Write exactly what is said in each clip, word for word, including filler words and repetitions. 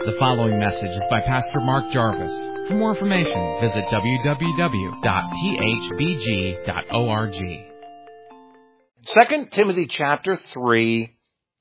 The following message is by Pastor Mark Jarvis. For more information, visit w w w dot t h b g dot org. Second Timothy chapter three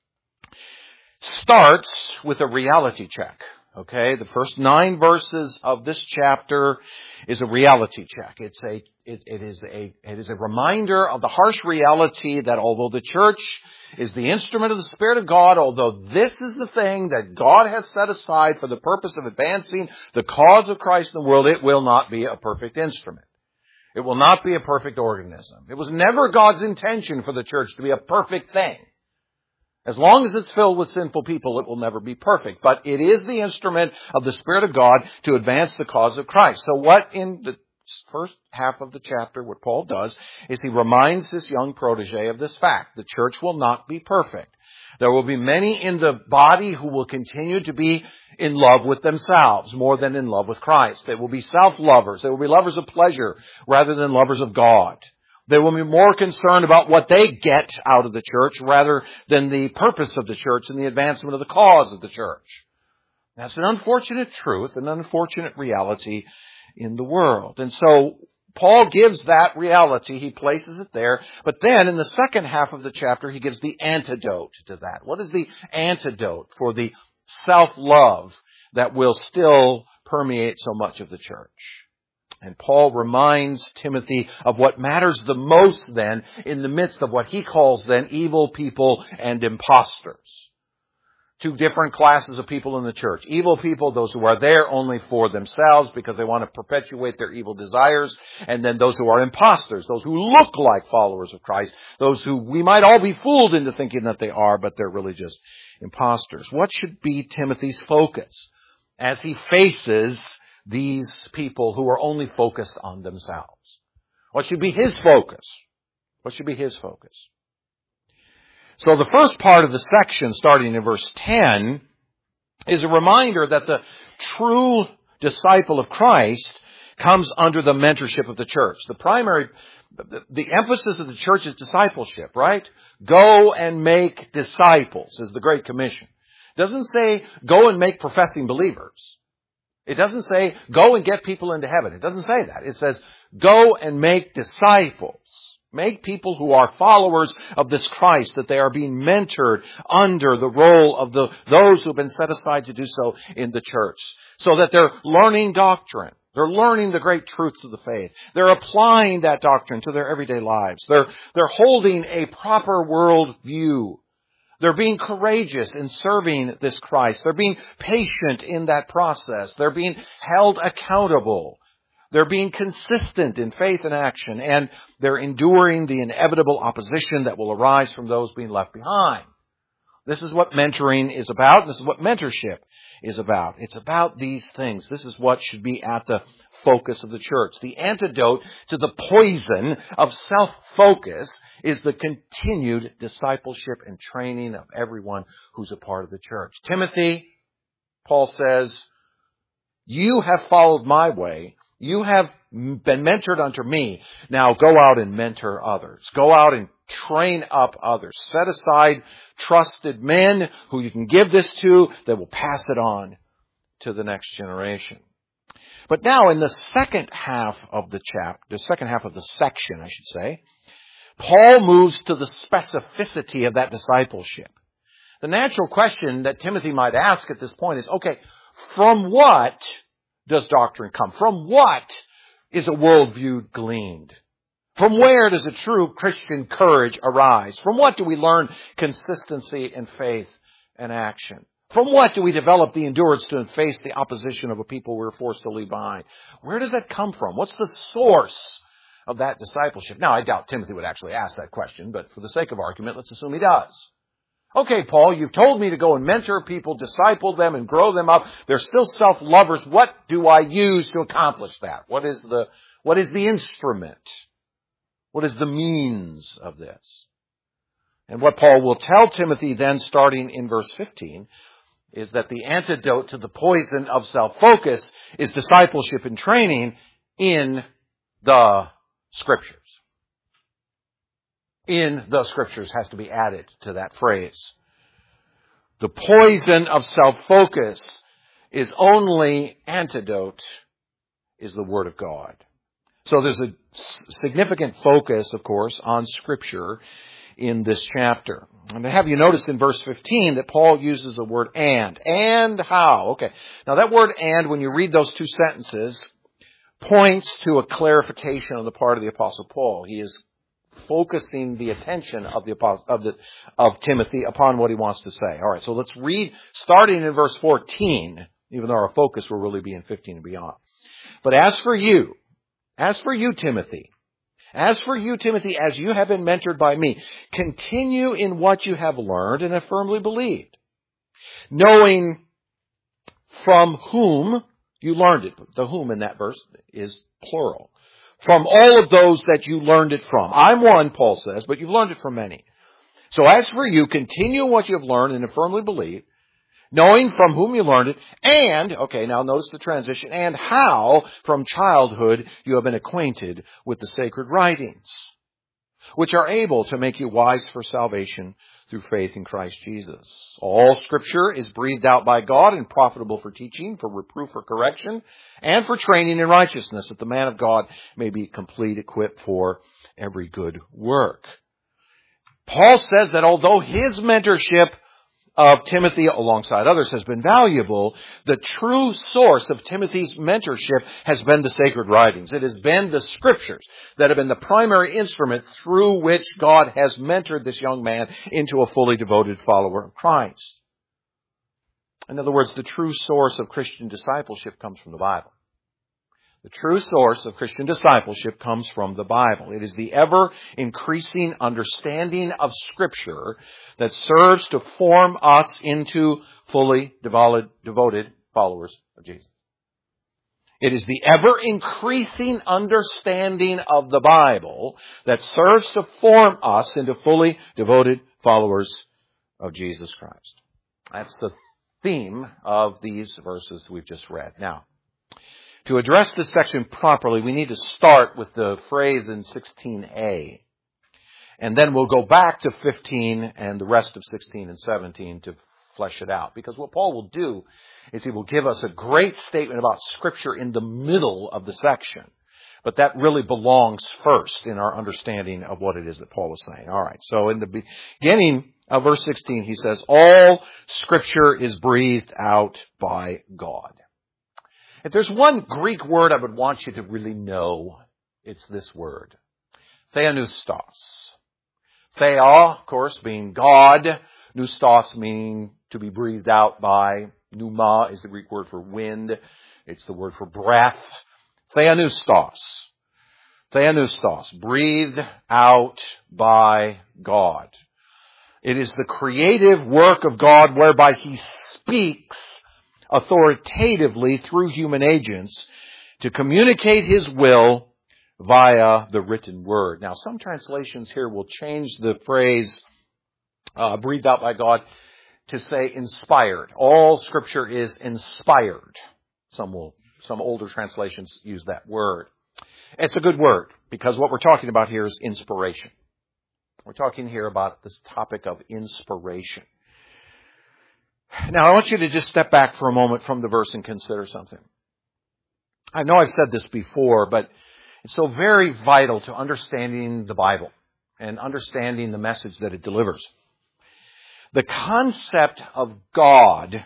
starts with a reality check. Okay, the first nine verses of this chapter is a reality check. It's a it, it is a it is a reminder of the harsh reality that although the church is the instrument of the Spirit of God, although this is the thing that God has set aside for the purpose of advancing the cause of Christ in the world, it will not be a perfect instrument. It will not be a perfect organism. It was never God's intention for the church to be a perfect thing. As long as it's filled with sinful people, it will never be perfect. But it is the instrument of the Spirit of God to advance the cause of Christ. So what in the first half of the chapter, what Paul does, is he reminds this young protege of this fact. The church will not be perfect. There will be many in the body who will continue to be in love with themselves more than in love with Christ. They will be self-lovers. They will be lovers of pleasure rather than lovers of God. They will be more concerned about what they get out of the church rather than the purpose of the church and the advancement of the cause of the church. That's an unfortunate truth, an unfortunate reality in the world. And so Paul gives that reality. He places it there. But then in the second half of the chapter, he gives the antidote to that. What is the antidote for the self-love that will still permeate so much of the church? And Paul reminds Timothy of what matters the most then in the midst of what he calls then evil people and imposters. Two different classes of people in the church. Evil people, those who are there only for themselves because they want to perpetuate their evil desires. And then those who are imposters, those who look like followers of Christ. Those who we might all be fooled into thinking that they are, but they're really just imposters. What should be Timothy's focus as he faces these people who are only focused on themselves? What should be his focus? What should be his focus? So the first part of the section, starting in verse ten, is a reminder that the true disciple of Christ comes under the mentorship of the church. The primary, the, the emphasis of the church is discipleship, right? Go and make disciples is the Great Commission. It doesn't say go and make professing believers. It doesn't say, go and get people into heaven. It doesn't say that. It says, go and make disciples. Make people who are followers of this Christ, that they are being mentored under the role of the those who have been set aside to do so in the church. So that they're learning doctrine. They're learning the great truths of the faith. They're applying that doctrine to their everyday lives. They're, they're holding a proper world view. They're being courageous in serving this Christ. They're being patient in that process. They're being held accountable. They're being consistent in faith and action. And they're enduring the inevitable opposition that will arise from those being left behind. This is what mentoring is about. This is what mentorship is about. It's about these things. This is what should be at the focus of the church. The antidote to the poison of self-focus is the continued discipleship and training of everyone who's a part of the church. Timothy, Paul says, you have followed my way. You have been mentored unto me. Now go out and mentor others. Go out and train up others. Set aside trusted men who you can give this to that will pass it on to the next generation. But now in the second half of the chapter, the second half of the section, I should say, Paul moves to the specificity of that discipleship. The natural question that Timothy might ask at this point is, okay, from what does doctrine come? From what is a worldview gleaned? From where does a true Christian courage arise? From what do we learn consistency in faith and action? From what do we develop the endurance to face the opposition of a people we're forced to leave behind? Where does that come from? What's the source of that discipleship? Now, I doubt Timothy would actually ask that question, but for the sake of argument, let's assume he does. Okay, Paul, you've told me to go and mentor people, disciple them, and grow them up. They're still self-lovers. What do I use to accomplish that? What is the, what is the instrument? What is the means of this? And what Paul will tell Timothy then, starting in verse fifteen, is that the antidote to the poison of self-focus is discipleship and training in the Scriptures. In the Scriptures has to be added to that phrase. The poison of self-focus is only antidote is the Word of God. So there's a significant focus, of course, on Scripture in this chapter. And have you noticed in verse fifteen that Paul uses the word and? And how? Okay. Now that word and, when you read those two sentences, points to a clarification on the part of the Apostle Paul. He is focusing the attention of the apostle, of the of Timothy upon what he wants to say. All right, so let's read starting in verse fourteen, even though our focus will really be in fifteen and beyond. But as for you, as for you, Timothy, as for you, Timothy, as you have been mentored by me, continue in what you have learned and have firmly believed, knowing from whom you learned it. The whom in that verse is plural. From all of those that you learned it from. I'm one, Paul says, but you've learned it from many. So as for you, continue what you have learned and have firmly believed, knowing from whom you learned it, and, okay, now notice the transition, and how from childhood you have been acquainted with the sacred writings, which are able to make you wise for salvation through faith in Christ Jesus. All Scripture is breathed out by God and profitable for teaching, for reproof, for correction, and for training in righteousness, that the man of God may be complete, equipped for every good work. Paul says that although his mentorship of Timothy, alongside others, has been valuable, the true source of Timothy's mentorship has been the sacred writings. It has been the Scriptures that have been the primary instrument through which God has mentored this young man into a fully devoted follower of Christ. In other words, the true source of Christian discipleship comes from the Bible. The true source of Christian discipleship comes from the Bible. It is the ever-increasing understanding of Scripture that serves to form us into fully devoted, devoted followers of Jesus. It is the ever-increasing understanding of the Bible that serves to form us into fully devoted followers of Jesus Christ. That's the theme of these verses we've just read. Now, to address this section properly, we need to start with the phrase in sixteen a. And then we'll go back to fifteen and the rest of sixteen and seventeen to flesh it out. Because what Paul will do is he will give us a great statement about Scripture in the middle of the section. But that really belongs first in our understanding of what it is that Paul is saying. All right, so in the beginning of verse sixteen, he says, all Scripture is breathed out by God. If there's one Greek word I would want you to really know, it's this word. Theopneustos. Theo, of course, being God. Pneustos meaning to be breathed out by. Pneuma is the Greek word for wind. It's the word for breath. Theopneustos. Theopneustos. Breathed out by God. It is the creative work of God whereby He speaks authoritatively through human agents to communicate His will via the written word. Now, some translations here will change the phrase uh, breathed out by God to say inspired. All Scripture is inspired. Some will, some older translations use that word. It's a good word because what we're talking about here is inspiration. We're talking here about this topic of inspiration. Now, I want you to just step back for a moment from the verse and consider something. I know I've said this before, but it's so very vital to understanding the Bible and understanding the message that it delivers. The concept of God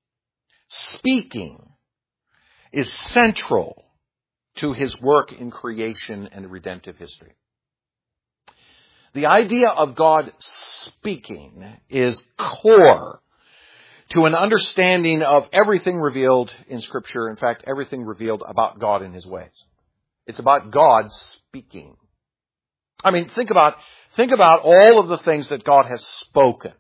speaking is central to His work in creation and redemptive history. The idea of God speaking is core to an understanding of everything revealed in Scripture. In fact, everything revealed about God and His ways. It's about God speaking. I mean, think about, think about all of the things that God has spoken.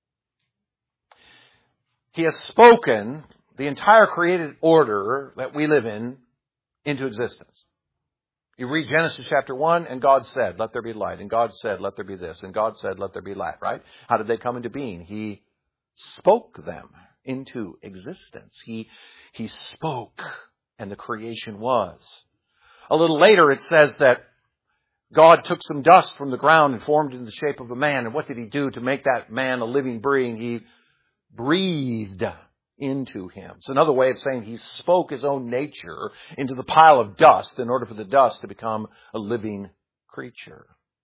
He has spoken the entire created order that we live in into existence. You read Genesis chapter one, and God said, let there be light. And God said, let there be this. And God said, let there be light, right? How did they come into being? He spoke them into existence. He, he spoke, and the creation was. A little later, it says that God took some dust from the ground and formed it in the shape of a man. And what did He do to make that man a living being? He breathed into him. It's another way of saying he spoke his own nature into the pile of dust in order for the dust to become a living creature.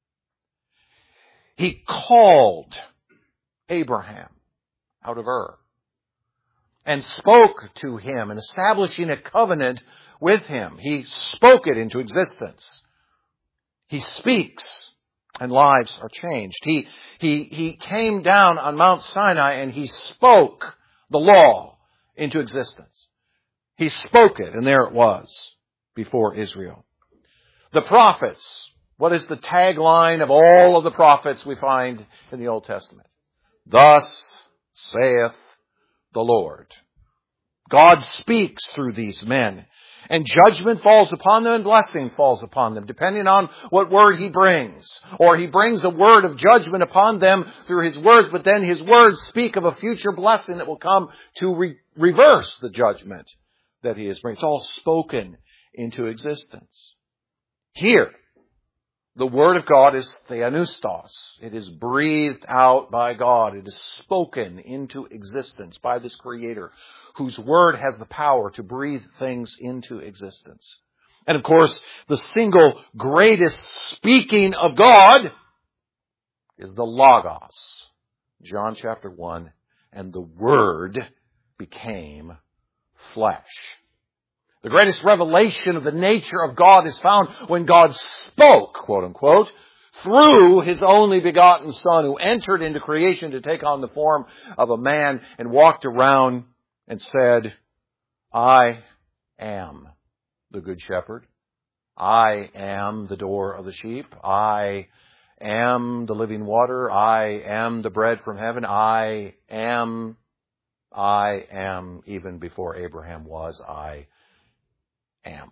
He called Abraham out of Ur and spoke to him and establishing a covenant with him. He spoke it into existence. He speaks and lives are changed. He, he, he came down on Mount Sinai and he spoke the law into existence. He spoke it, and there it was before Israel. The prophets. What is the tagline of all of the prophets we find in the Old Testament? Thus saith the Lord. God speaks through these men, and judgment falls upon them and blessing falls upon them, depending on what word he brings. Or he brings a word of judgment upon them through his words, but then his words speak of a future blessing that will come to re- reverse the judgment that he is bringing. It's all spoken into existence. Here, the Word of God is theanustos. It is breathed out by God. It is spoken into existence by this Creator, whose Word has the power to breathe things into existence. And of course, the single greatest speaking of God is the Logos. John chapter one, and the Word became flesh. The greatest revelation of the nature of God is found when God spoke, quote unquote, through His only begotten Son, who entered into creation to take on the form of a man and walked around and said, I am the Good Shepherd. I am the door of the sheep. I am the living water. I am the bread from heaven. I am, I am, even before Abraham was, I am.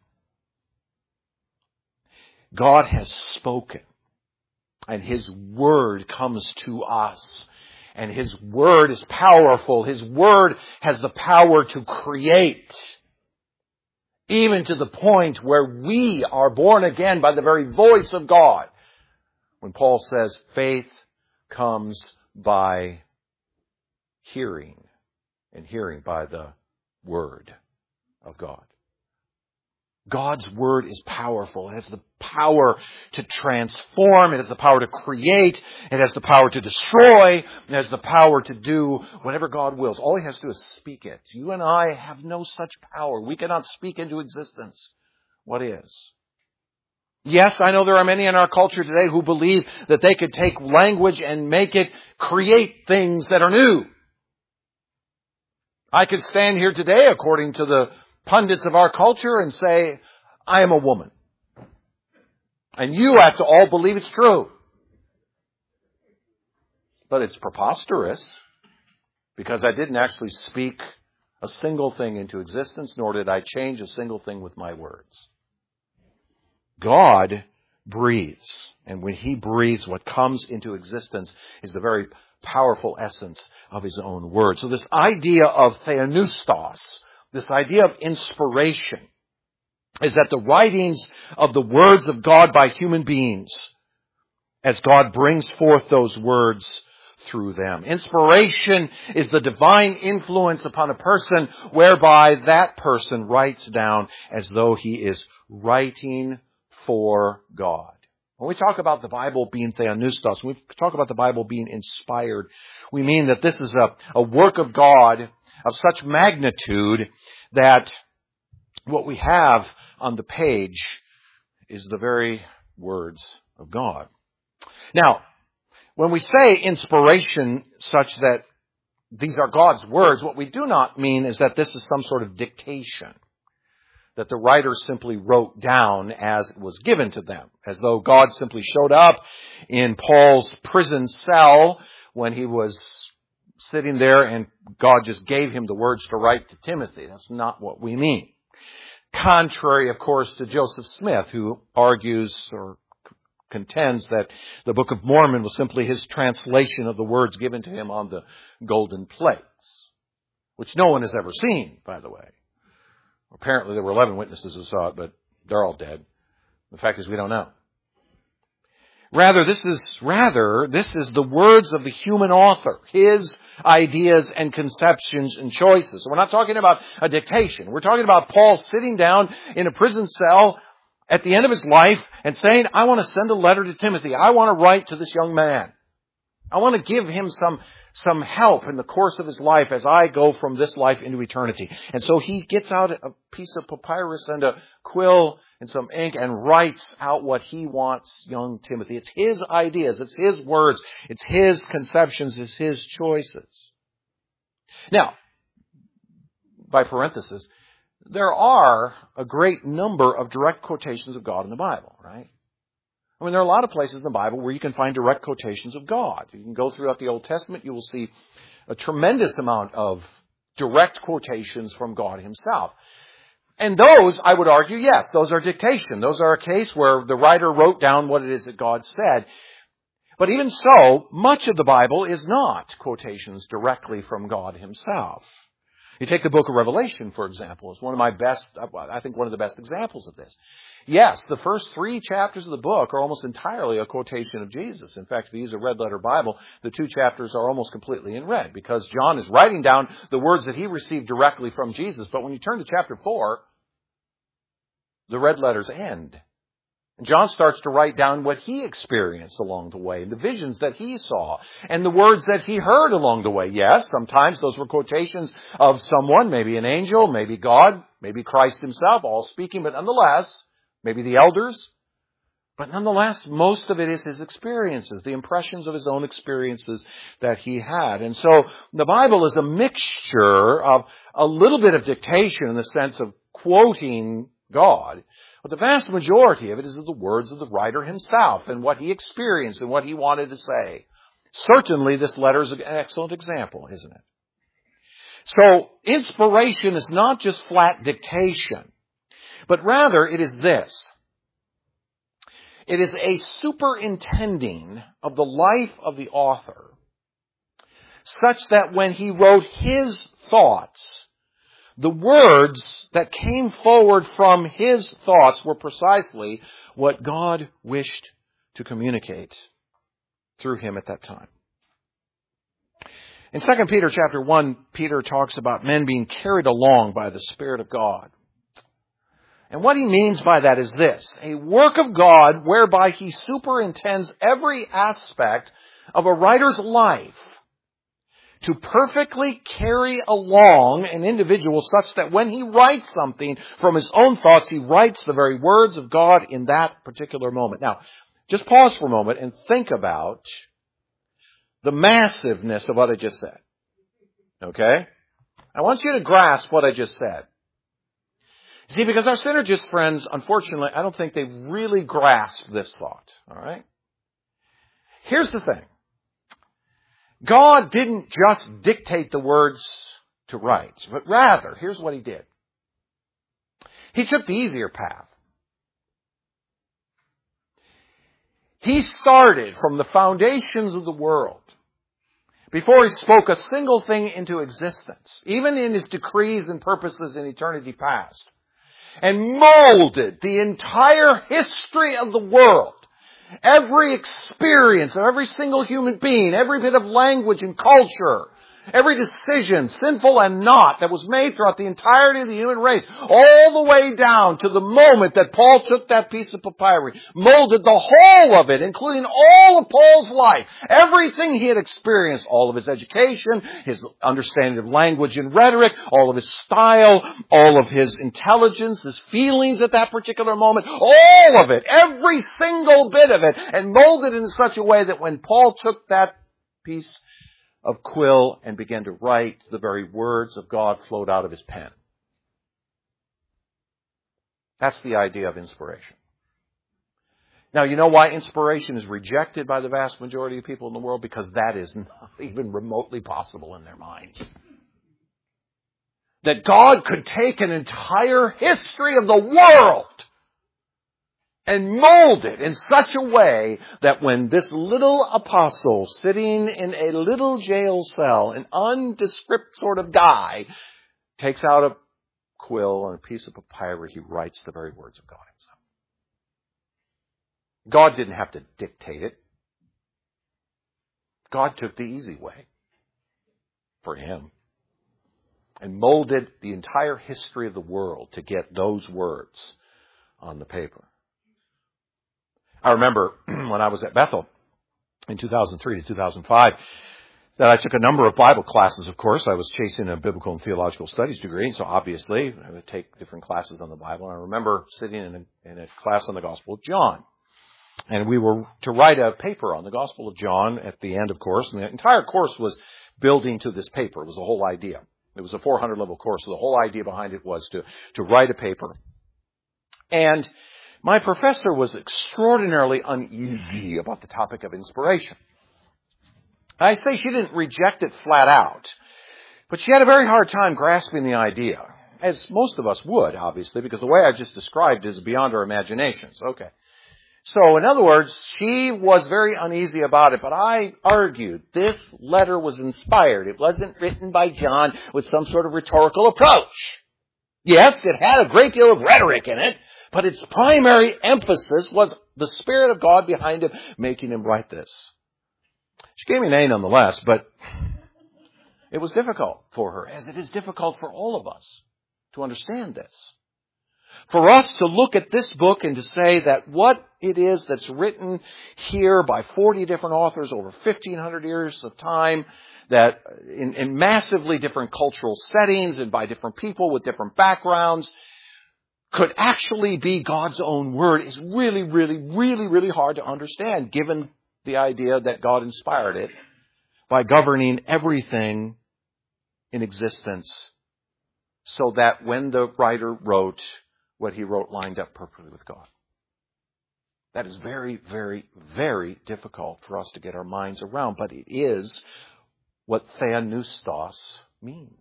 God has spoken, and His Word comes to us. And His Word is powerful. His Word has the power to create, even to the point where we are born again by the very voice of God. When Paul says faith comes by hearing, and hearing by the Word of God. God's Word is powerful. It has the power to transform. It has the power to create. It has the power to destroy. It has the power to do whatever God wills. All He has to do is speak it. You and I have no such power. We cannot speak into existence what is. Yes, I know there are many in our culture today who believe that they could take language and make it create things that are new. I could stand here today, according to the pundits of our culture, and say, I am a woman. And you have to all believe it's true. But it's preposterous, because I didn't actually speak a single thing into existence, nor did I change a single thing with my words. God breathes. And when He breathes, what comes into existence is the very powerful essence of His own word. So this idea of theanustos, this idea of inspiration, is that the writings of the words of God by human beings, as God brings forth those words through them. Inspiration is the divine influence upon a person whereby that person writes down as though he is writing for God. When we talk about the Bible being theanustos, when we talk about the Bible being inspired, we mean that this is a, a work of God of such magnitude that what we have on the page is the very words of God. Now, when we say inspiration such that these are God's words, what we do not mean is that this is some sort of dictation, that the writer simply wrote down as it was given to them, as though God simply showed up in Paul's prison cell when he was sitting there and God just gave him the words to write to Timothy. That's not what we mean. Contrary, of course, to Joseph Smith, who argues or contends that the Book of Mormon was simply his translation of the words given to him on the golden plates, which no one has ever seen, by the way. Apparently there were eleven witnesses who saw it, but they're all dead. The fact is we don't know. Rather, this is, rather, this is the words of the human author, his ideas and conceptions and choices. So we're not talking about a dictation. We're talking about Paul sitting down in a prison cell at the end of his life and saying, I want to send a letter to Timothy. I want to write to this young man. I want to give him some, some help in the course of his life as I go from this life into eternity. And so he gets out a piece of papyrus and a quill and some ink and writes out what he wants young Timothy. It's his ideas. It's his words. It's his conceptions. It's his choices. Now, by parenthesis, there are a great number of direct quotations of God in the Bible, right? I mean, there are a lot of places in the Bible where you can find direct quotations of God. You can go throughout the Old Testament, you will see a tremendous amount of direct quotations from God himself. And those, I would argue, yes, those are dictation. Those are a case where the writer wrote down what it is that God said. But even so, much of the Bible is not quotations directly from God himself. You take the book of Revelation, for example, is one of my best, I think one of the best examples of this. Yes, the first three chapters of the book are almost entirely a quotation of Jesus. In fact, if you use a red letter Bible, the two chapters are almost completely in red because John is writing down the words that he received directly from Jesus. But when you turn to chapter four, the red letters end. And John starts to write down what he experienced along the way, the visions that he saw, and the words that he heard along the way. Yes, sometimes those were quotations of someone, maybe an angel, maybe God, maybe Christ himself, all speaking, but nonetheless, maybe the elders. But nonetheless, most of it is his experiences, the impressions of his own experiences that he had. And so the Bible is a mixture of a little bit of dictation in the sense of quoting God, but the vast majority of it is the words of the writer himself and what he experienced and what he wanted to say. Certainly, this letter is an excellent example, isn't it? So, inspiration is not just flat dictation, but rather it is this. It is a superintending of the life of the author, such that when he wrote his thoughts, the words that came forward from his thoughts were precisely what God wished to communicate through him at that time. In Second Peter chapter one, Peter talks about men being carried along by the Spirit of God. And what he means by that is this: a work of God whereby he superintends every aspect of a writer's life to perfectly carry along an individual such that when he writes something from his own thoughts, he writes the very words of God in that particular moment. Now, just pause for a moment and think about the massiveness of what I just said. Okay? I want you to grasp what I just said. See, because our synergist friends, unfortunately, I don't think they really grasp this thought. All right? Here's the thing. God didn't just dictate the words to write, but rather, here's what he did. He took the easier path. He started from the foundations of the world before he spoke a single thing into existence, even in his decrees and purposes in eternity past, and molded the entire history of the world. Every experience of every single human being, every bit of language and culture, every decision, sinful and not, that was made throughout the entirety of the human race, all the way down to the moment that Paul took that piece of papyri, molded the whole of it, including all of Paul's life, everything he had experienced, all of his education, his understanding of language and rhetoric, all of his style, all of his intelligence, his feelings at that particular moment, all of it, every single bit of it, and molded in such a way that when Paul took that piece of quill and began to write, the very words of God flowed out of his pen. That's the idea of inspiration. Now, you know why inspiration is rejected by the vast majority of people in the world? Because that is not even remotely possible in their minds. That God could take an entire history of the world and mold it in such a way that when this little apostle sitting in a little jail cell, an undescript sort of guy, takes out a quill and a piece of papyri, he writes the very words of God himself. God didn't have to dictate it. God took the easy way for him and molded the entire history of the world to get those words on the paper. I remember when I was at Bethel in two thousand three to two thousand five that I took a number of Bible classes, of course. I was chasing a biblical and theological studies degree, so obviously I would take different classes on the Bible. And I remember sitting in a, in a class on the Gospel of John. And we were to write a paper on the Gospel of John at the end, of course. And the entire course was building to this paper. It was the whole idea. It was a four hundred level course. So the whole idea behind it was to, to write a paper. And my professor was extraordinarily uneasy about the topic of inspiration. I say she didn't reject it flat out, but she had a very hard time grasping the idea, as most of us would, obviously, because the way I just described is beyond our imaginations. Okay. So, in other words, she was very uneasy about it, but I argued this letter was inspired. It wasn't written by John with some sort of rhetorical approach. Yes, it had a great deal of rhetoric in it, but its primary emphasis was the Spirit of God behind him, making him write this. She gave me an A nonetheless, but it was difficult for her, as it is difficult for all of us to understand this. For us to look at this book and to say that what it is that's written here by forty different authors over fifteen hundred years of time, that in, in massively different cultural settings and by different people with different backgrounds, could actually be God's own word is really, really, really, really hard to understand, given the idea that God inspired it by governing everything in existence so that when the writer wrote, what he wrote lined up perfectly with God. That is very, very, very difficult for us to get our minds around, but it is what theopneustos means.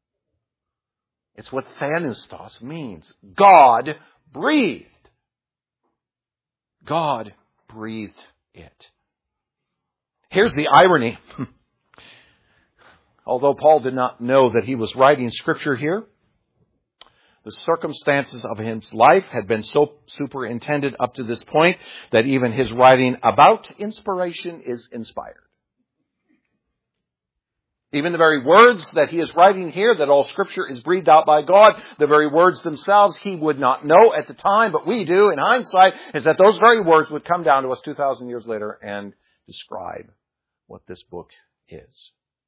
It's what theopneustos means. God breathed. God breathed it. Here's the irony. Although Paul did not know that he was writing Scripture here, the circumstances of his life had been so superintended up to this point that even his writing about inspiration is inspired. Even the very words that he is writing here, that all Scripture is breathed out by God, the very words themselves he would not know at the time, but we do in hindsight, is that those very words would come down to us two thousand years later and describe what this book is.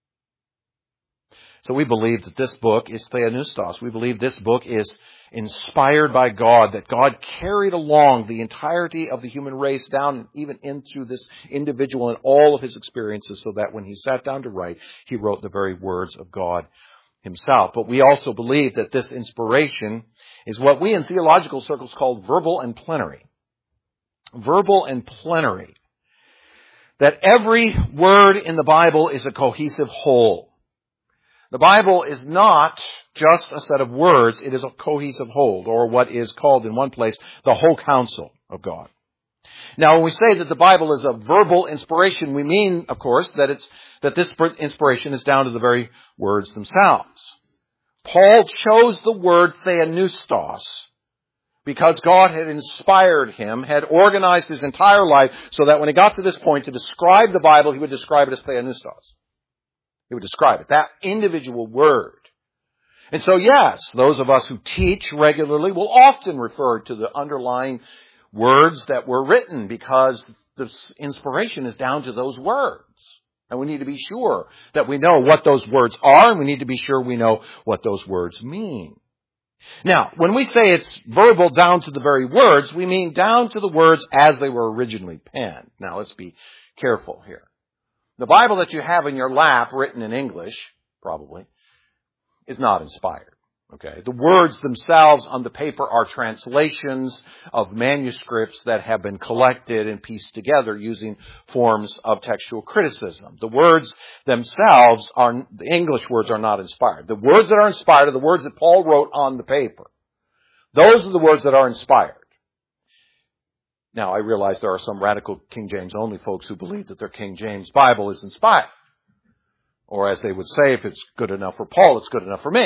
So we believe that this book is theopneustos. We believe this book is inspired by God, that God carried along the entirety of the human race down even into this individual and all of his experiences, so that when he sat down to write, he wrote the very words of God himself. But we also believe that this inspiration is what we in theological circles call verbal and plenary. Verbal and plenary. That every word in the Bible is a cohesive whole. The Bible is not just a set of words, it is a cohesive whole, or what is called in one place the whole counsel of God. Now, when we say that the Bible is a verbal inspiration, we mean, of course, that it's that this inspiration is down to the very words themselves. Paul chose the word theopneustos because God had inspired him, had organized his entire life so that when he got to this point to describe the Bible, he would describe it as theopneustos. He would describe it, that individual word. And so, yes, those of us who teach regularly will often refer to the underlying words that were written because the inspiration is down to those words. And we need to be sure that we know what those words are, and we need to be sure we know what those words mean. Now, when we say it's verbal down to the very words, we mean down to the words as they were originally penned. Now, let's be careful here. The Bible that you have in your lap, written in English, probably, is not inspired. Okay? The words themselves on the paper are translations of manuscripts that have been collected and pieced together using forms of textual criticism. The words themselves are, the English words are not inspired. The words that are inspired are the words that Paul wrote on the paper. Those are the words that are inspired. Now, I realize there are some radical King James only folks who believe that their King James Bible is inspired. Or as they would say, if it's good enough for Paul, it's good enough for me.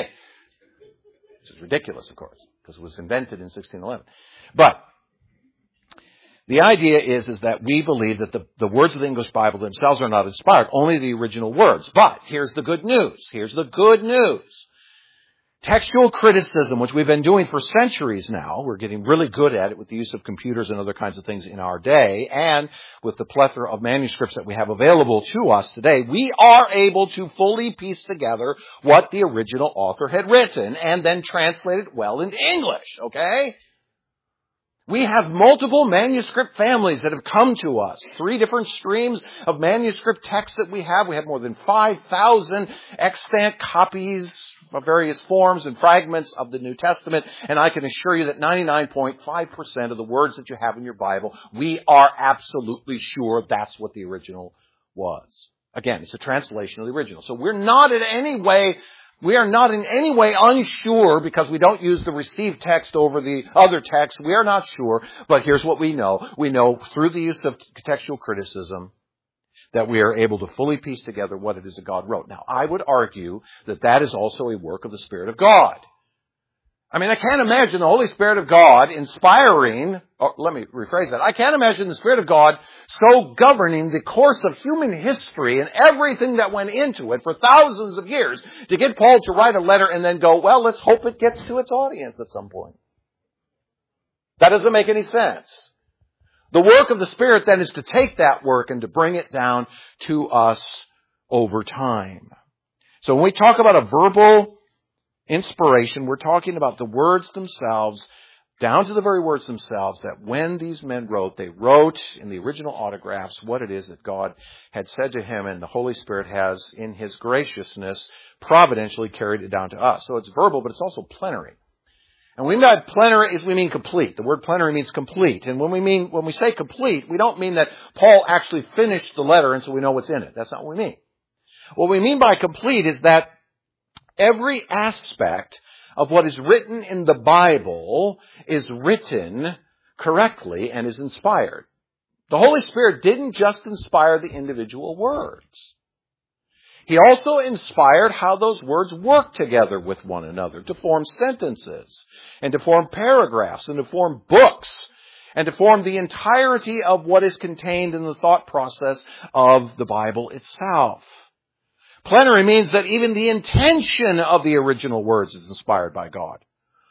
Which is ridiculous, of course, because it was invented in sixteen eleven. But The idea is, is that we believe that the, the words of the English Bible themselves are not inspired, only the original words. But here's the good news. Here's the good news. Textual criticism, which we've been doing for centuries now, we're getting really good at it with the use of computers and other kinds of things in our day, and with the plethora of manuscripts that we have available to us today, we are able to fully piece together what the original author had written and then translate it well into English, okay? We have multiple manuscript families that have come to us. Three different streams of manuscript text that we have. We have more than five thousand extant copies of various forms and fragments of the New Testament. And I can assure you that ninety-nine point five percent of the words that you have in your Bible, we are absolutely sure that's what the original was. Again, it's a translation of the original. So we're not in any way We are not in any way unsure because we don't use the received text over the other text. We are not sure, but here's what we know. We know through the use of contextual criticism that we are able to fully piece together what it is that God wrote. Now, I would argue that that is also a work of the Spirit of God. I mean, I can't imagine the Holy Spirit of God inspiring, or let me rephrase that, I can't imagine the Spirit of God so governing the course of human history and everything that went into it for thousands of years to get Paul to write a letter and then go, well, let's hope it gets to its audience at some point. That doesn't make any sense. The work of the Spirit then is to take that work and to bring it down to us over time. So when we talk about a verbal inspiration, we're talking about the words themselves, down to the very words themselves, that when these men wrote, they wrote in the original autographs what it is that God had said to him, and the Holy Spirit has, in His graciousness, providentially carried it down to us. So it's verbal, but it's also plenary. And when we mean plenary is we mean complete. The word plenary means complete. And when we mean, when we say complete, we don't mean that Paul actually finished the letter and so we know what's in it. That's not what we mean. What we mean by complete is that every aspect of what is written in the Bible is written correctly and is inspired. The Holy Spirit didn't just inspire the individual words. He also inspired how those words work together with one another to form sentences and to form paragraphs and to form books and to form the entirety of what is contained in the thought process of the Bible itself. Plenary means that even the intention of the original words is inspired by God.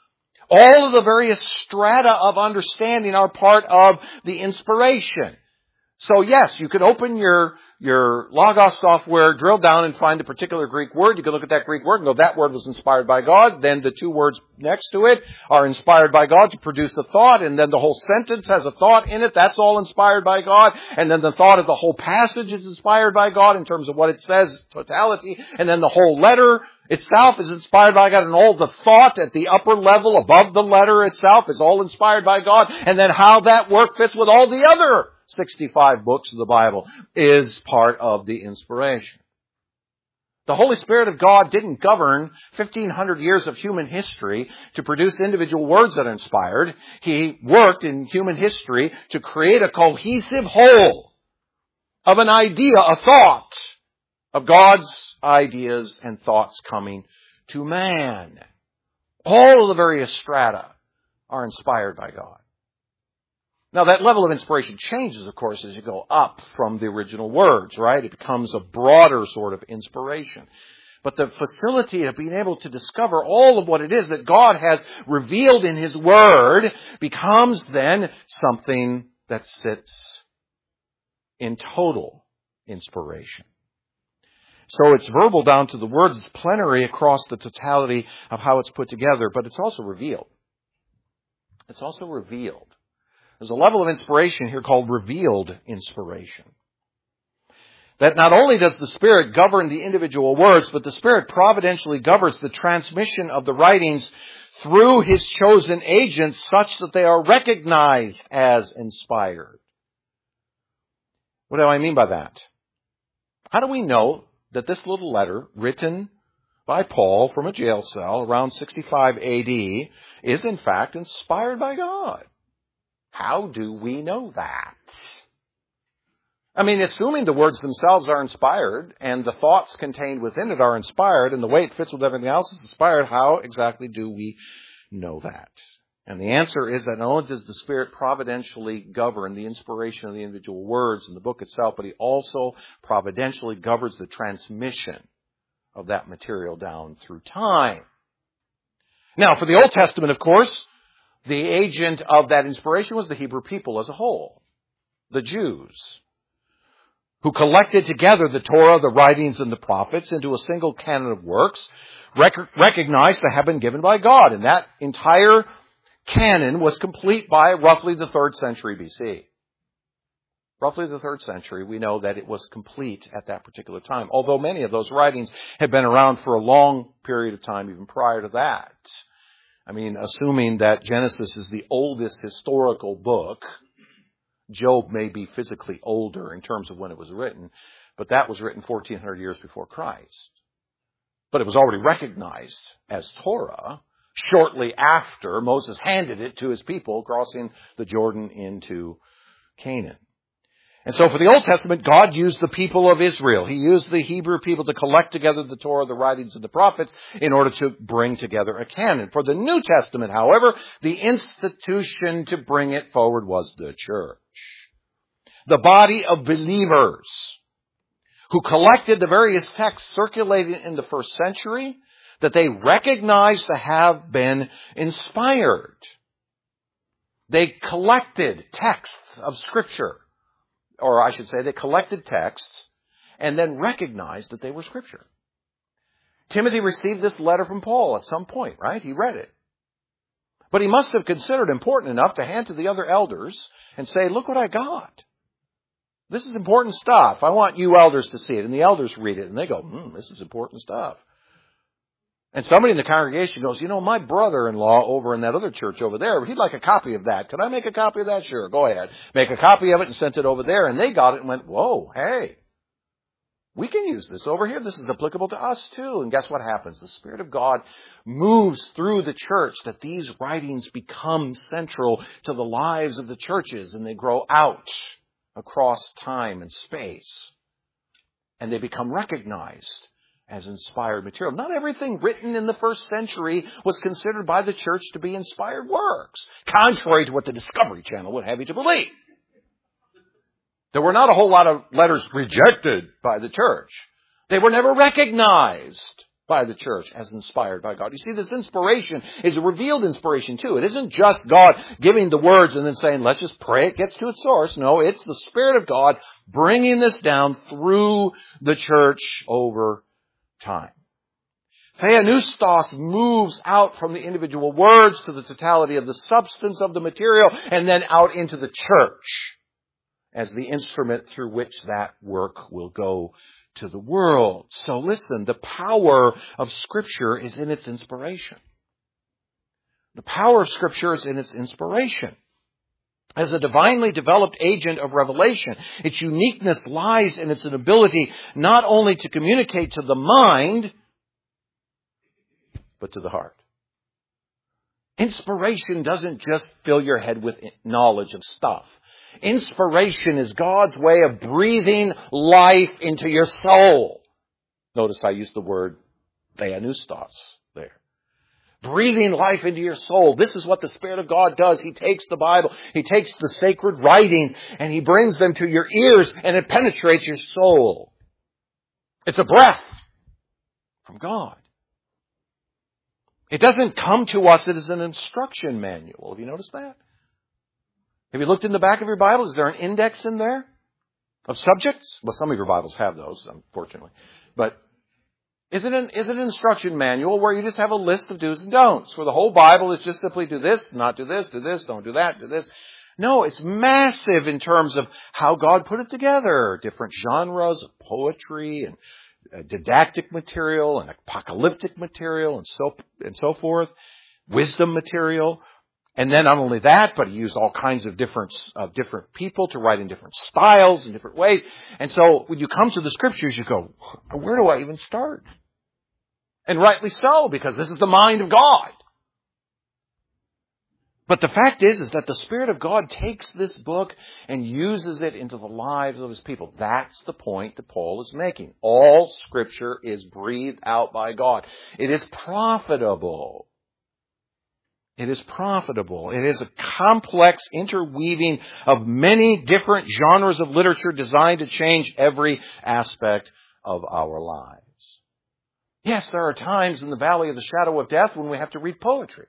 All of the various strata of understanding are part of the inspiration. So yes, you can open your, your Logos software, drill down and find a particular Greek word. You can look at that Greek word and go, that word was inspired by God. Then the two words next to it are inspired by God to produce a thought. And then the whole sentence has a thought in it. That's all inspired by God. And then the thought of the whole passage is inspired by God in terms of what it says, totality. And then the whole letter itself is inspired by God, and all the thought at the upper level above the letter itself is all inspired by God. And then how that work fits with all the other sixty-five books of the Bible is part of the inspiration. The Holy Spirit of God didn't govern fifteen hundred years of human history to produce individual words that are inspired. He worked in human history to create a cohesive whole of an idea, a thought, of God's ideas and thoughts coming to man. All of the various strata are inspired by God. Now, that level of inspiration changes, of course, as you go up from the original words, right? It becomes a broader sort of inspiration. But the facility of being able to discover all of what it is that God has revealed in His Word becomes then something that sits in total inspiration. So it's verbal down to the words, it's plenary across the totality of how it's put together, but it's also revealed. It's also revealed. There's a level of inspiration here called revealed inspiration. That not only does the Spirit govern the individual words, but the Spirit providentially governs the transmission of the writings through His chosen agents such that they are recognized as inspired. What do I mean by that? How do we know that this little letter written by Paul from a jail cell around sixty-five A D is in fact inspired by God? How do we know that? I mean, assuming the words themselves are inspired and the thoughts contained within it are inspired and the way it fits with everything else is inspired, how exactly do we know that? And the answer is that not only does the Spirit providentially govern the inspiration of the individual words in the book itself, but He also providentially governs the transmission of that material down through time. Now, for the Old Testament, of course, the agent of that inspiration was the Hebrew people as a whole, the Jews, who collected together the Torah, the writings, and the prophets into a single canon of works, rec- recognized to have been given by God. And that entire canon was complete by roughly the third century B C. Roughly the third century, we know that it was complete at that particular time, although many of those writings had been around for a long period of time even prior to that. I mean, assuming that Genesis is the oldest historical book, Job may be physically older in terms of when it was written, but that was written fourteen hundred years before Christ. But it was already recognized as Torah shortly after Moses handed it to his people crossing the Jordan into Canaan. And so for the Old Testament, God used the people of Israel. He used the Hebrew people to collect together the Torah, the writings of the prophets, in order to bring together a canon. For the New Testament, however, the institution to bring it forward was the church. The body of believers who collected the various texts circulated in the first century that they recognized to have been inspired. They collected texts of Scripture. Or I should say, they collected texts and then recognized that they were Scripture. Timothy received this letter from Paul at some point, right? He read it. But he must have considered important enough to hand to the other elders and say, look what I got. This is important stuff. I want you elders to see it. And the elders read it and they go, hmm, this is important stuff. And somebody in the congregation goes, you know, my brother-in-law over in that other church over there, he'd like a copy of that. Could I make a copy of that? Sure, go ahead. Make a copy of it and sent it over there. And they got it and went, whoa, hey, we can use this over here. This is applicable to us too. And guess what happens? The Spirit of God moves through the church that these writings become central to the lives of the churches and they grow out across time and space. And they become recognized as inspired material. Not everything written in the first century was considered by the church to be inspired works, contrary to what the Discovery Channel would have you to believe. There were not a whole lot of letters rejected by the church. They were never recognized by the church as inspired by God. You see, this inspiration is a revealed inspiration too. It isn't just God giving the words and then saying, let's just pray it gets to its source. No, it's the Spirit of God bringing this down through the church over time. Theopneustos moves out from the individual words to the totality of the substance of the material and then out into the church as the instrument through which that work will go to the world. So listen, the power of Scripture is in its inspiration. The power of Scripture is in its inspiration. As a divinely developed agent of revelation, its uniqueness lies in its ability not only to communicate to the mind, but to the heart. Inspiration doesn't just fill your head with knowledge of stuff. Inspiration is God's way of breathing life into your soul. Notice I used the word theopneustos there. Breathing life into your soul. This is what the Spirit of God does. He takes the Bible, He takes the sacred writings, and He brings them to your ears, and it penetrates your soul. It's a breath from God. It doesn't come to us as an instruction manual. Have you noticed that? Have you looked in the back of your Bible? Is there an index in there of subjects? Well, some of your Bibles have those, unfortunately. But Is it, an, is it an instruction manual where you just have a list of do's and don'ts, where the whole Bible is just simply do this, not do this, do this, don't do that, do this? No, it's massive in terms of how God put it together. Different genres of poetry and uh, didactic material and apocalyptic material and so, and so forth. Wisdom material. And then not only that, but he used all kinds of different, uh, different people to write in different styles and different ways. And so when you come to the Scriptures, you go, where do I even start? And rightly so, because this is the mind of God. But the fact is, is that the Spirit of God takes this book and uses it into the lives of His people. That's the point that Paul is making. All Scripture is breathed out by God. It is profitable. It is profitable. It is a complex interweaving of many different genres of literature designed to change every aspect of our lives. Yes, there are times in the valley of the shadow of death when we have to read poetry.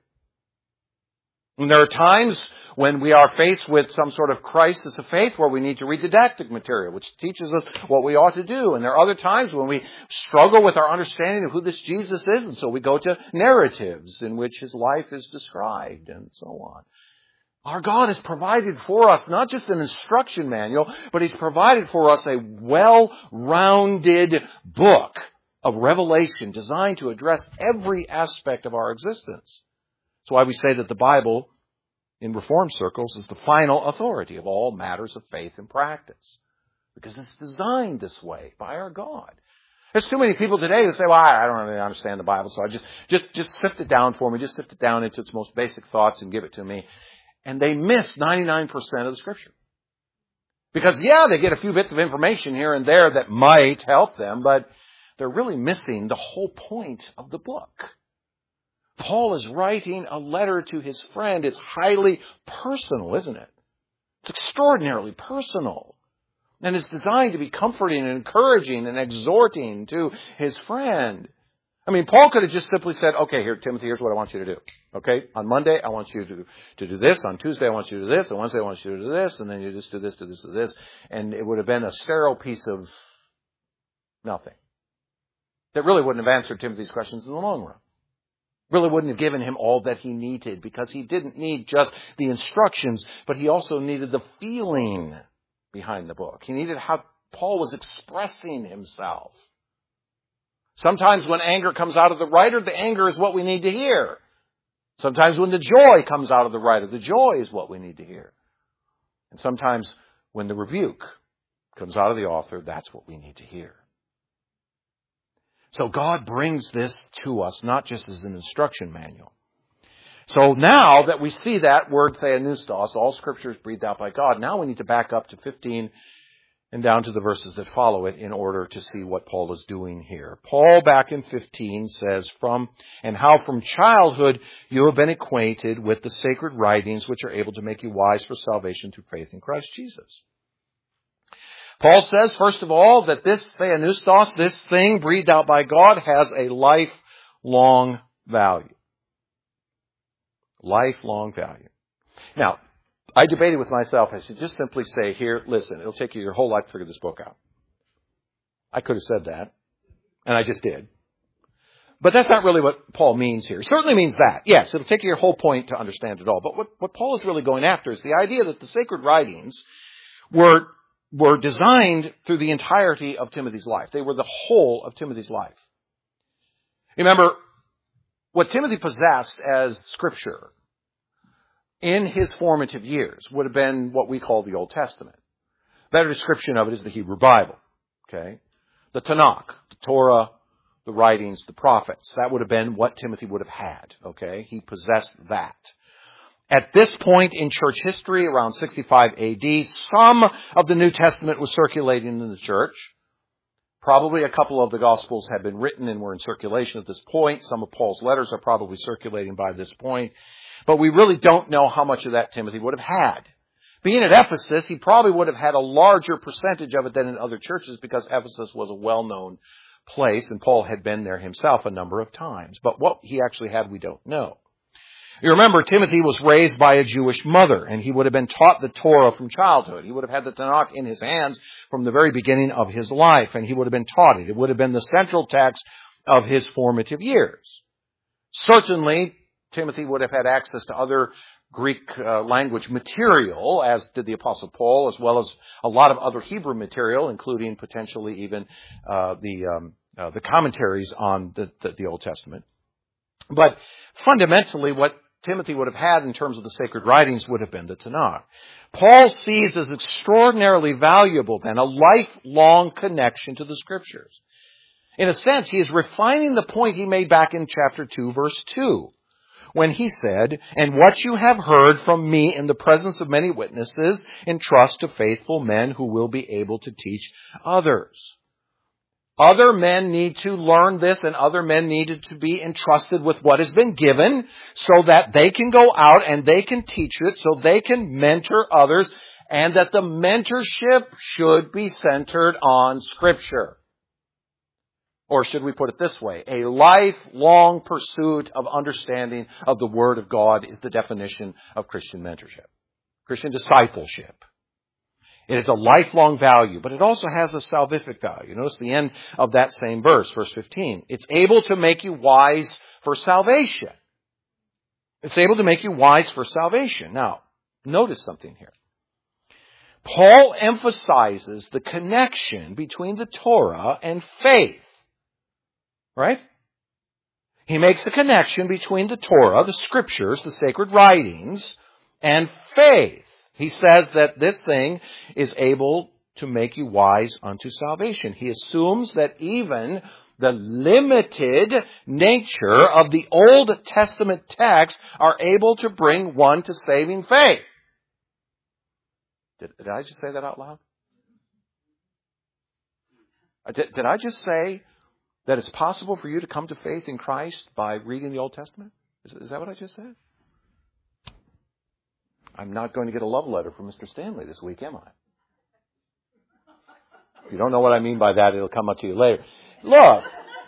And there are times when we are faced with some sort of crisis of faith where we need to read didactic material, which teaches us what we ought to do. And there are other times when we struggle with our understanding of who this Jesus is, and so we go to narratives in which his life is described and so on. Our God has provided for us not just an instruction manual, but he's provided for us a well-rounded book of revelation designed to address every aspect of our existence. That's why we say that the Bible, in Reformed circles, is the final authority of all matters of faith and practice. Because it's designed this way by our God. There's too many people today who say, well, I don't really understand the Bible, so I just, just, just sift it down for me, just sift it down into its most basic thoughts and give it to me. And they miss ninety-nine percent of the Scripture. Because, yeah, they get a few bits of information here and there that might help them, but they're really missing the whole point of the book. Paul is writing a letter to his friend. It's highly personal, isn't it? It's extraordinarily personal. And it's designed to be comforting and encouraging and exhorting to his friend. I mean, Paul could have just simply said, okay, here, Timothy, here's what I want you to do. Okay, on Monday, I want you to, to do this. On Tuesday, I want you to do this. On Wednesday, I want you to do this. And then you just do this, do this, do this. And it would have been a sterile piece of nothing. That really wouldn't have answered Timothy's questions in the long run. Really wouldn't have given him all that he needed, because he didn't need just the instructions, but he also needed the feeling behind the book. He needed how Paul was expressing himself. Sometimes when anger comes out of the writer, the anger is what we need to hear. Sometimes when the joy comes out of the writer, the joy is what we need to hear. And sometimes when the rebuke comes out of the author, that's what we need to hear. So God brings this to us, not just as an instruction manual. So now that we see that word theopneustos, all Scripture is breathed out by God, now we need to back up to fifteen and down to the verses that follow it in order to see what Paul is doing here. Paul, back in fifteen, says, "From and how from childhood you have been acquainted with the sacred writings which are able to make you wise for salvation through faith in Christ Jesus." Paul says, first of all, that this theopneustos, this thing breathed out by God, has a lifelong value. Lifelong value. Now, I debated with myself, I should just simply say, here, listen, it'll take you your whole life to figure this book out. I could have said that, and I just did. But that's not really what Paul means here. It certainly means that. Yes, it'll take you your whole point to understand it all. But what, what Paul is really going after is the idea that the sacred writings were were designed through the entirety of Timothy's life. They were the whole of Timothy's life. Remember, what Timothy possessed as Scripture in his formative years would have been what we call the Old Testament. A better description of it is the Hebrew Bible. Okay? The Tanakh, the Torah, the writings, the prophets. That would have been what Timothy would have had. Okay? He possessed that. At this point in church history, around sixty-five A D, some of the New Testament was circulating in the church. Probably a couple of the Gospels had been written and were in circulation at this point. Some of Paul's letters are probably circulating by this point. But we really don't know how much of that Timothy would have had. Being at Ephesus, he probably would have had a larger percentage of it than in other churches, because Ephesus was a well-known place and Paul had been there himself a number of times. But what he actually had, we don't know. You remember, Timothy was raised by a Jewish mother, and he would have been taught the Torah from childhood. He would have had the Tanakh in his hands from the very beginning of his life, and he would have been taught it. It would have been the central text of his formative years. Certainly, Timothy would have had access to other Greek uh, language material, as did the Apostle Paul, as well as a lot of other Hebrew material, including potentially even uh, the um, uh, the commentaries on the, the, the Old Testament. But fundamentally, what Timothy would have had in terms of the sacred writings would have been the Tanakh. Paul sees as extraordinarily valuable, then, a lifelong connection to the Scriptures. In a sense, he is refining the point he made back in chapter two, verse two, when he said, "And what you have heard from me in the presence of many witnesses, entrust to faithful men who will be able to teach others." Other men need to learn this, and other men needed to be entrusted with what has been given so that they can go out and they can teach it, so they can mentor others, and that the mentorship should be centered on Scripture. Or should we put it this way? A lifelong pursuit of understanding of the Word of God is the definition of Christian mentorship. Christian discipleship. It is a lifelong value, but it also has a salvific value. Notice the end of that same verse, verse fifteen. It's able to make you wise for salvation. It's able to make you wise for salvation. Now, notice something here. Paul emphasizes the connection between the Torah and faith. Right? He makes the connection between the Torah, the Scriptures, the sacred writings, and faith. He says that this thing is able to make you wise unto salvation. He assumes that even the limited nature of the Old Testament texts are able to bring one to saving faith. Did, did I just say that out loud? Did, did I just say that it's possible for you to come to faith in Christ by reading the Old Testament? Is, is that what I just said? I'm not going to get a love letter from Mister Stanley this week, am I? If you don't know what I mean by that, it'll come up to you later. Look,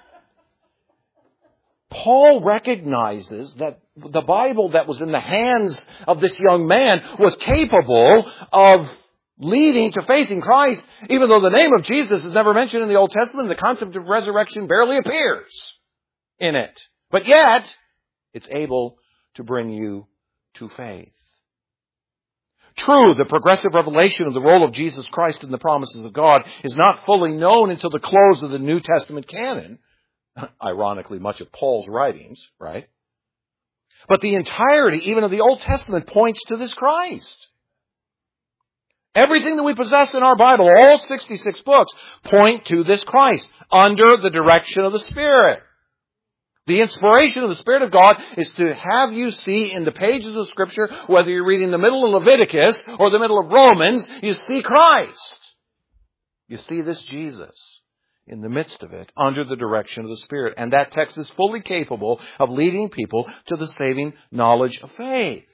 Paul recognizes that the Bible that was in the hands of this young man was capable of leading to faith in Christ, even though the name of Jesus is never mentioned in the Old Testament, the concept of resurrection barely appears in it. But yet, it's able to bring you to faith. True, the progressive revelation of the role of Jesus Christ in the promises of God is not fully known until the close of the New Testament canon. Ironically, much of Paul's writings, right? But the entirety, even of the Old Testament, points to this Christ. Everything that we possess in our Bible, all sixty-six books, point to this Christ under the direction of the Spirit. The inspiration of the Spirit of God is to have you see in the pages of Scripture, whether you're reading the middle of Leviticus or the middle of Romans, you see Christ. You see this Jesus in the midst of it, under the direction of the Spirit. And that text is fully capable of leading people to the saving knowledge of faith.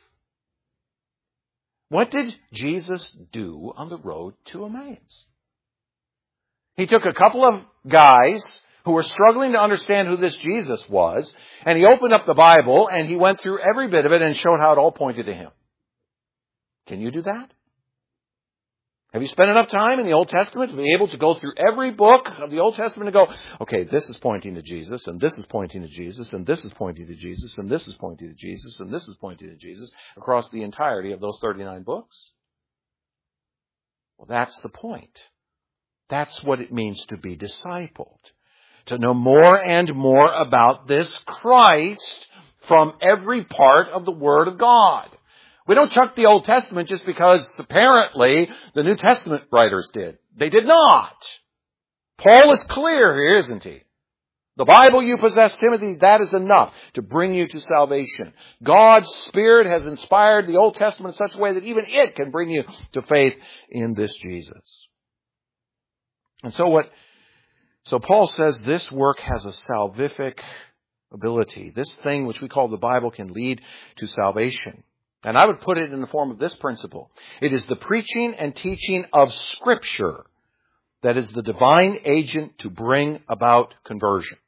What did Jesus do on the road to Emmaus? He took a couple of guys who were struggling to understand who this Jesus was, and he opened up the Bible and he went through every bit of it and showed how it all pointed to him. Can you do that? Have you spent enough time in the Old Testament to be able to go through every book of the Old Testament and go, okay, this is pointing to Jesus, and this is pointing to Jesus, and this is pointing to Jesus, and this is pointing to Jesus, and this is pointing to Jesus, across the entirety of those thirty-nine books? Well, that's the point. That's what it means to be discipled. To know more and more about this Christ from every part of the Word of God. We don't chuck the Old Testament just because apparently the New Testament writers did. They did not. Paul is clear here, isn't he? The Bible you possess, Timothy, that is enough to bring you to salvation. God's Spirit has inspired the Old Testament in such a way that even it can bring you to faith in this Jesus. And so what, so Paul says this work has a salvific ability. This thing which we call the Bible can lead to salvation. And I would put it in the form of this principle. It is the preaching and teaching of Scripture that is the divine agent to bring about conversion.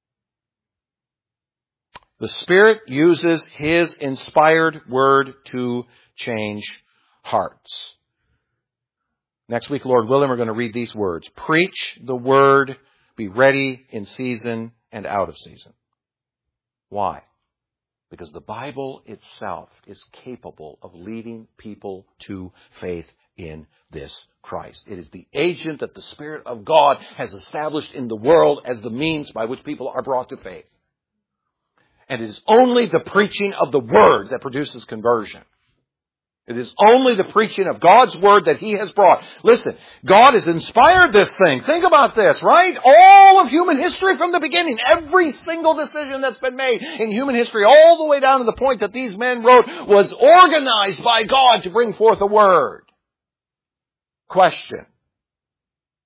The Spirit uses His inspired Word to change hearts. Next week, Lord willing, we're going to read these words. Preach the Word, be ready in season and out of season. Why? Because the Bible itself is capable of leading people to faith in this Christ. It is the agent that the Spirit of God has established in the world as the means by which people are brought to faith. And it is only the preaching of the Word that produces conversion. It is only the preaching of God's Word that He has brought. Listen, God has inspired this thing. Think about this, right? All of human history from the beginning, every single decision that's been made in human history, all the way down to the point that these men wrote, was organized by God to bring forth a Word. Question.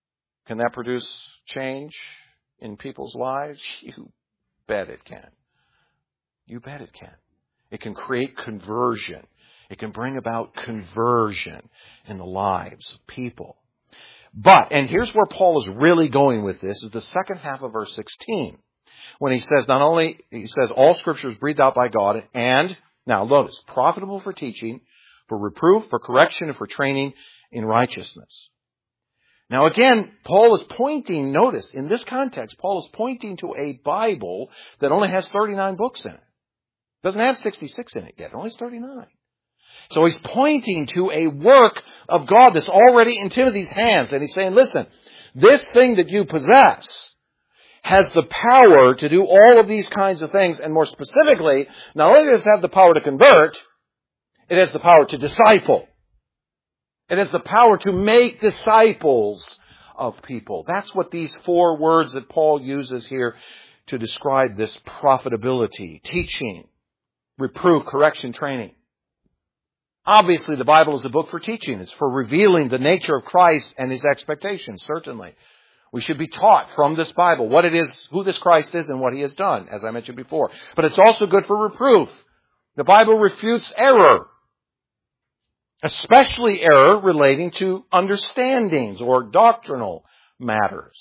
Can that produce change in people's lives? You bet it can. You bet it can. It can create conversion. It can bring about conversion in the lives of people. But, and here's where Paul is really going with this, is the second half of verse sixteen. When he says, not only, he says, all Scripture is breathed out by God, and, now notice, profitable for teaching, for reproof, for correction, and for training in righteousness. Now again, Paul is pointing, notice, in this context, Paul is pointing to a Bible that only has thirty-nine books in it. It doesn't have sixty-six in it yet, it only has thirty-nine. So he's pointing to a work of God that's already in Timothy's hands. And he's saying, listen, this thing that you possess has the power to do all of these kinds of things. And more specifically, not only does it have the power to convert, it has the power to disciple. It has the power to make disciples of people. That's what these four words that Paul uses here to describe this profitability, teaching, reproof, correction, training. Obviously, the Bible is a book for teaching. It's for revealing the nature of Christ and His expectations, certainly. We should be taught from this Bible what it is, who this Christ is and what He has done, as I mentioned before. But it's also good for reproof. The Bible refutes error, especially error relating to understandings or doctrinal matters.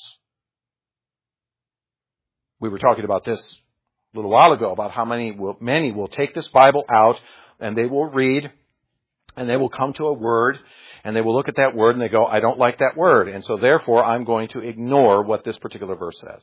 We were talking about this a little while ago, about how many will, many will take this Bible out and they will read and they will come to a word and they will look at that word and they go, I don't like that word. And so therefore I'm going to ignore what this particular verse says.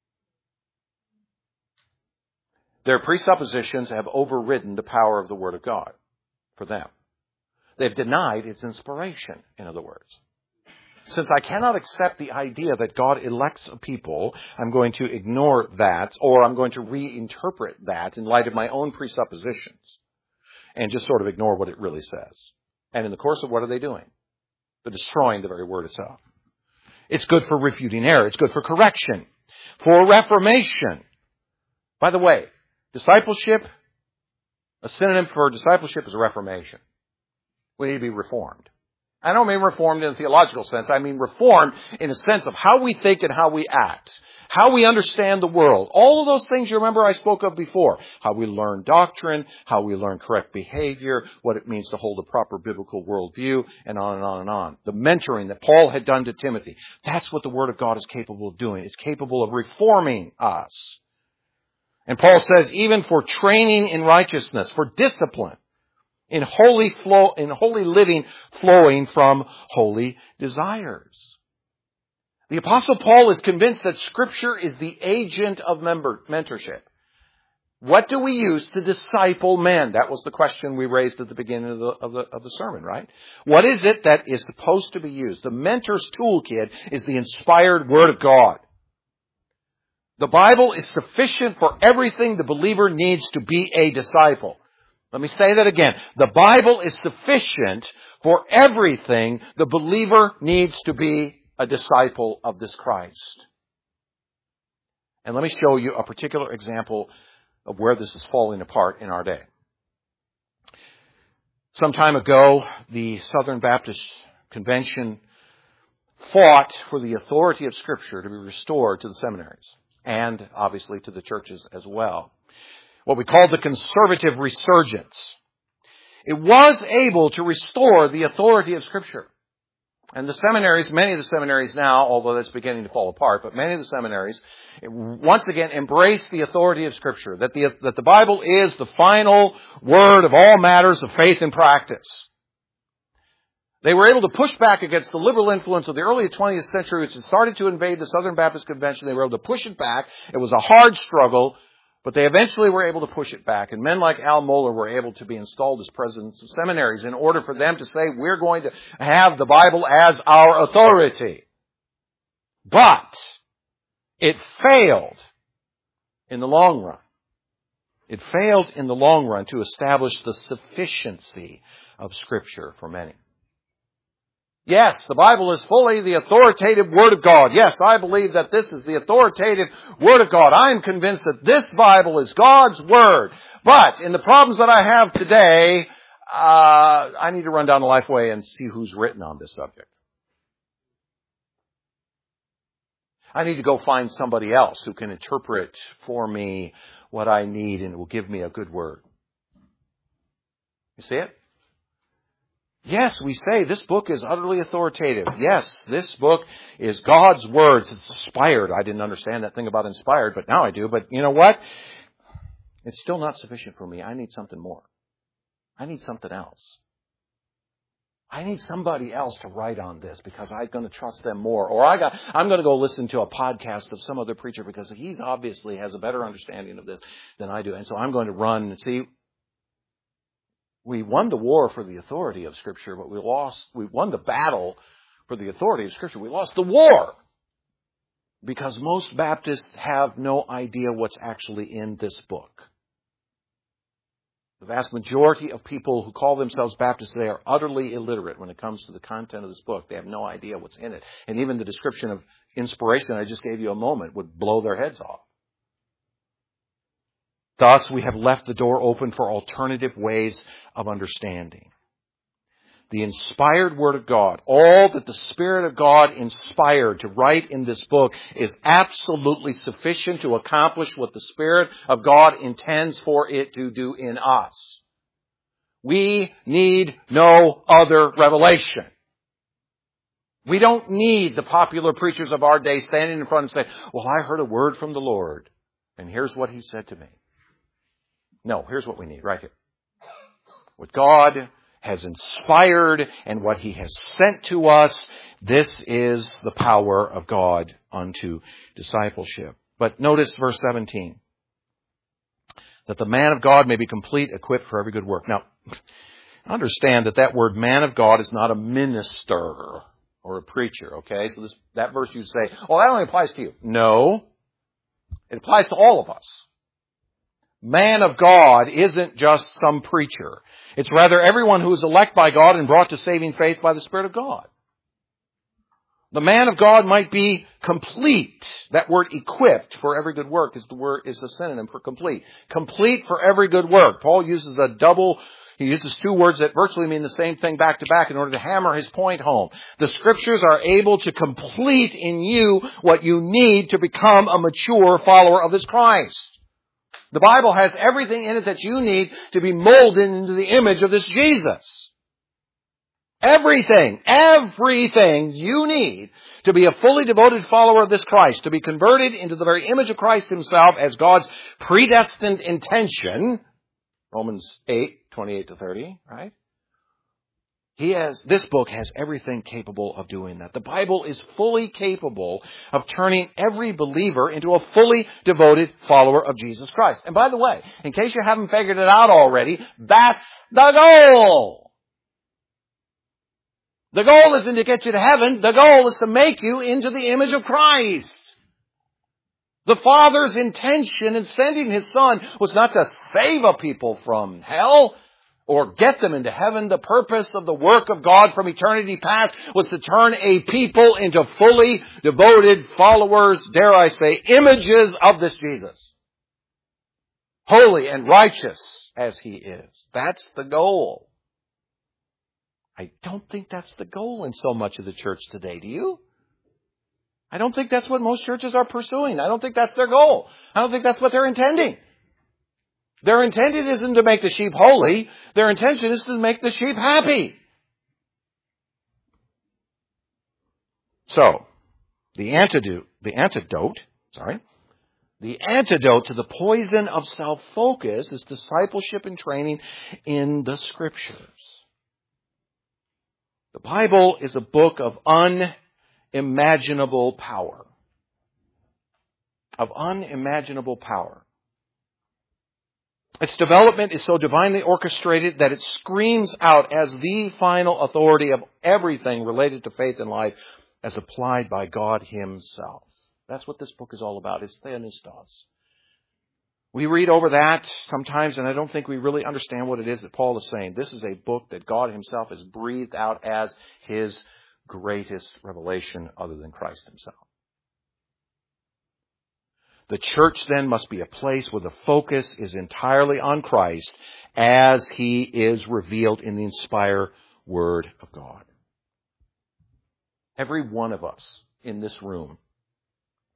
Their presuppositions have overridden the power of the Word of God for them. They've denied its inspiration, in other words. Since I cannot accept the idea that God elects a people, I'm going to ignore that, or I'm going to reinterpret that in light of my own presuppositions and just sort of ignore what it really says. And in the course of what are they doing? They're destroying the very word itself. It's good for refuting error. It's good for correction, for reformation. By the way, discipleship, a synonym for discipleship is a reformation. We need to be reformed. I don't mean reformed in a theological sense. I mean reformed in a sense of how we think and how we act, how we understand the world. All of those things you remember I spoke of before. How we learn doctrine, how we learn correct behavior, what it means to hold a proper biblical worldview, and on and on and on. The mentoring that Paul had done to Timothy. That's what the Word of God is capable of doing. It's capable of reforming us. And Paul says even for training in righteousness, for discipline, in holy flow, in holy living flowing from holy desires. The Apostle Paul is convinced that Scripture is the agent of member, mentorship. What do we use to disciple men? That was the question we raised at the beginning of the, of the, of the sermon, right? What is it that is supposed to be used? The mentor's toolkit is the inspired Word of God. The Bible is sufficient for everything the believer needs to be a disciple. Let me say that again. The Bible is sufficient for everything the believer needs to be a disciple of this Christ. And let me show you a particular example of where this is falling apart in our day. Some time ago, the Southern Baptist Convention fought for the authority of Scripture to be restored to the seminaries and obviously to the churches as well. What we call the conservative resurgence. It was able to restore the authority of Scripture. And the seminaries, many of the seminaries now, although that's beginning to fall apart, but many of the seminaries, once again, embrace the authority of Scripture. That the, that the Bible is the final word of all matters of faith and practice. They were able to push back against the liberal influence of the early twentieth century, which had started to invade the Southern Baptist Convention. They were able to push it back. It was a hard struggle. But they eventually were able to push it back. And men like Al Mohler were able to be installed as presidents of seminaries in order for them to say, we're going to have the Bible as our authority. But it failed in the long run. It failed in the long run to establish the sufficiency of Scripture for many. Yes, the Bible is fully the authoritative Word of God. Yes, I believe that this is the authoritative Word of God. I am convinced that this Bible is God's Word. But in the problems that I have today, uh, I need to run down the Lifeway and see who's written on this subject. I need to go find somebody else who can interpret for me what I need and will give me a good word. You see it? Yes, we say this book is utterly authoritative. Yes, this book is God's words. It's inspired. I didn't understand that thing about inspired, but now I do. But you know what? It's still not sufficient for me. I need something more. I need something else. I need somebody else to write on this because I'm going to trust them more. Or I got, I'm going to go listen to a podcast of some other preacher because he obviously has a better understanding of this than I do. And so I'm going to run and see. We won the war for the authority of Scripture, but we lost, we won the battle for the authority of Scripture. We lost the war because most Baptists have no idea what's actually in this book. The vast majority of people who call themselves Baptists today are utterly illiterate when it comes to the content of this book. They have no idea what's in it. And even the description of inspiration I just gave you a moment would blow their heads off. Thus, we have left the door open for alternative ways of understanding. The inspired Word of God, all that the Spirit of God inspired to write in this book is absolutely sufficient to accomplish what the Spirit of God intends for it to do in us. We need no other revelation. We don't need the popular preachers of our day standing in front and saying, well, I heard a word from the Lord, and here's what He said to me. No, here's what we need right here. What God has inspired and what He has sent to us, this is the power of God unto discipleship. But notice verse seventeen. That the man of God may be complete, equipped for every good work. Now, understand that that word man of God is not a minister or a preacher, okay? So this, that verse you say, oh, that only applies to you. No, it applies to all of us. Man of God isn't just some preacher. It's rather everyone who is elect by God and brought to saving faith by the Spirit of God. The man of God might be complete. That word equipped for every good work is the word, is a synonym for complete. Complete for every good work. Paul uses a double, he uses two words that virtually mean the same thing back to back in order to hammer his point home. The Scriptures are able to complete in you what you need to become a mature follower of this Christ. The Bible has everything in it that you need to be molded into the image of this Jesus. Everything, everything you need to be a fully devoted follower of this Christ, to be converted into the very image of Christ Himself as God's predestined intention. Romans eight, twenty-eight to thirty, right? He has, this book has everything capable of doing that. The Bible is fully capable of turning every believer into a fully devoted follower of Jesus Christ. And by the way, in case you haven't figured it out already, that's the goal. The goal isn't to get you to heaven. The goal is to make you into the image of Christ. The Father's intention in sending His Son was not to save a people from hell or get them into heaven. The purpose of the work of God from eternity past was to turn a people into fully devoted followers, dare I say, images of this Jesus. Holy and righteous as He is. That's the goal. I don't think that's the goal in so much of the church today. Do you? I don't think that's what most churches are pursuing. I don't think that's their goal. I don't think that's what they're intending. Their intention isn't to make the sheep holy. Their intention is to make the sheep happy. So, the antidote, the antidote, sorry, the antidote to the poison of self-focus is discipleship and training in the Scriptures. The Bible is a book of unimaginable power. Of unimaginable power. Its development is so divinely orchestrated that it screams out as the final authority of everything related to faith and life as applied by God Himself. That's what this book is all about. It's theopneustos. We read over that sometimes, and I don't think we really understand what it is that Paul is saying. This is a book that God Himself has breathed out as His greatest revelation other than Christ Himself. The church then must be a place where the focus is entirely on Christ as He is revealed in the inspired Word of God. Every one of us in this room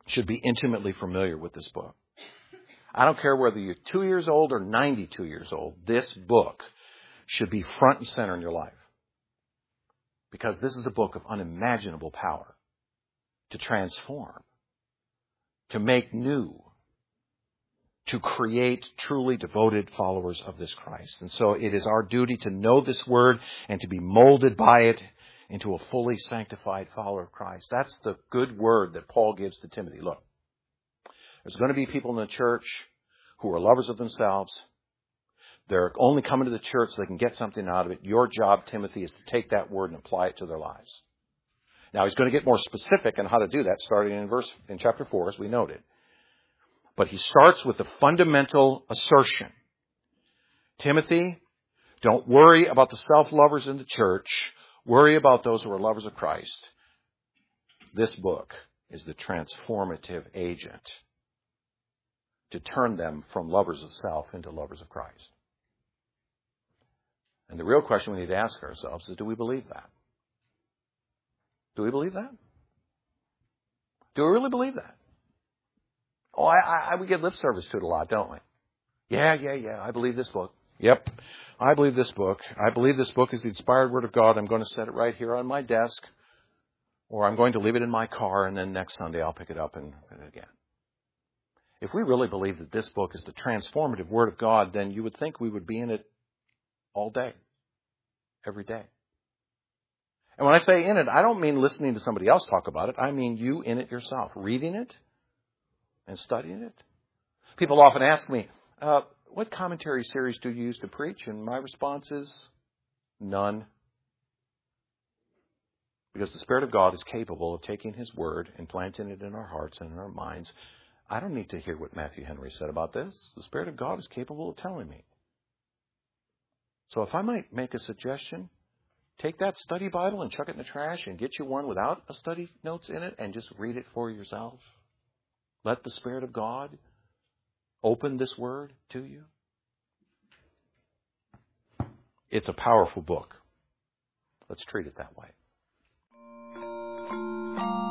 should be intimately familiar with this book. I don't care whether you're two years old or ninety-two years old. This book should be front and center in your life. Because this is a book of unimaginable power to transform, to make new, to create truly devoted followers of this Christ. And so it is our duty to know this word and to be molded by it into a fully sanctified follower of Christ. That's the good word that Paul gives to Timothy. Look, there's going to be people in the church who are lovers of themselves. They're only coming to the church so they can get something out of it. Your job, Timothy, is to take that word and apply it to their lives. Now, he's going to get more specific on how to do that, starting in verse in chapter four, as we noted. But he starts with a fundamental assertion. Timothy, don't worry about the self-lovers in the church. Worry about those who are lovers of Christ. This book is the transformative agent to turn them from lovers of self into lovers of Christ. And the real question we need to ask ourselves is, do we believe that? Do we believe that? Do we really believe that? Oh, I, I, we give lip service to it a lot, don't we? Yeah, yeah, yeah, I believe this book. Yep, I believe this book. I believe this book is the inspired word of God. I'm going to set it right here on my desk, or I'm going to leave it in my car, and then next Sunday I'll pick it up and read it again. If we really believe that this book is the transformative word of God, then you would think we would be in it all day, every day. And when I say in it, I don't mean listening to somebody else talk about it. I mean you in it yourself, reading it and studying it. People often ask me, uh, what commentary series do you use to preach? And my response is, none. Because the Spirit of God is capable of taking His Word and planting it in our hearts and in our minds. I don't need to hear what Matthew Henry said about this. The Spirit of God is capable of telling me. So if I might make a suggestion, take that study Bible and chuck it in the trash and get you one without a study notes in it and just read it for yourself. Let the Spirit of God open this word to you. It's a powerful book. Let's treat it that way.